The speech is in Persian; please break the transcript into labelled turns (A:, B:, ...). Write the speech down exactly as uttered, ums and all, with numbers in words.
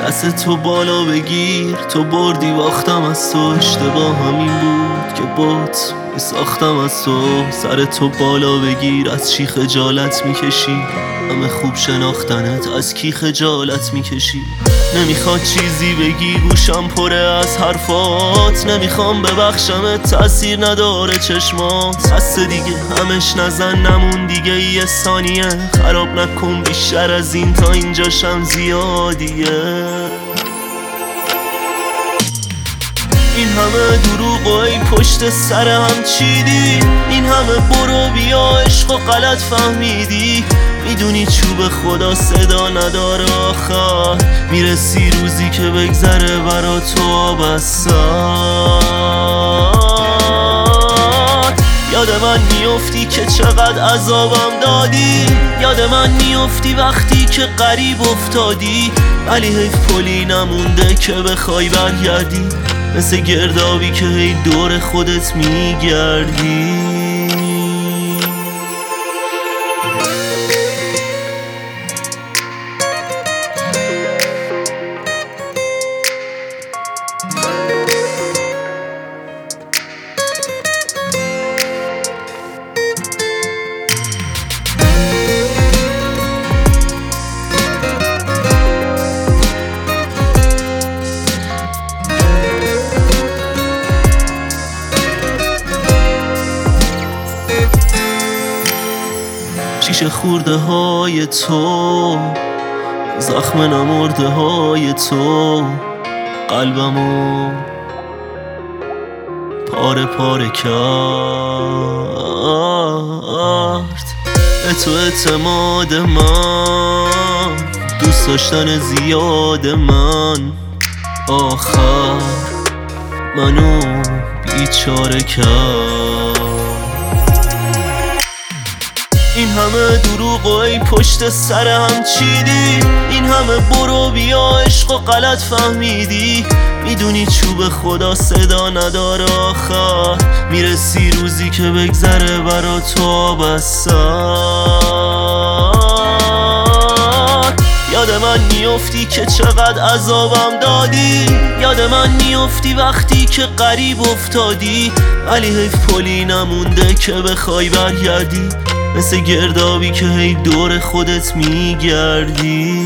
A: دست تو بالا بگیر، تو بردی باختم از تو. اشتباه همین بود که بات ساختم از تو. سر تو بالا بگیر، از چی خجالت میکشی؟ همه خوب شناختنت، از کی خجالت میکشی؟ نمیخواد چیزی بگی، گوشم پره از حرفات. نمیخوام ببخشمت، تأثیر نداره چشمات. دست دیگه همش نزن، نمون دیگه یه ثانیه. خراب نکن بیشتر از این، تا اینجاشم زیادیه. این همه دروغ و ای پشت سر هم چیدی، این همه برو بیا عشق و غلط فهمیدی. میدونی چوب خدا صدا نداره آخر، میرسی روزی که بگذره برا تو آب از سر. یاد من میافتی که چقدر عذابم دادی، یاد من میافتی وقتی که غریب افتادی. ولی حیف پلی نمونده که بخوای برگردی، مثل گردابی که هی دور خودت میگردی. شیشه خورده های تو، زخم نمرده های تو، قلبمو پاره پاره کرد. به تو اعتماد من، دوست داشتن زیاد من، آخر منو بیچاره کرد. این همه دروغ و ای پشت سر هم چیدی، این همه برو بیا عشق و غلط فهمیدی. میدونی چوب خدا صدا نداره آخر، میرسی روزی که بگذره برا تو آب از سر. یاد من میافتی که چقدر عذابم دادی، یاد من میافتی وقتی که غریب افتادی. ولی حیف پلی نمونده که بخوای برگردی، مثل گردابی که هی دور خودت میگردی.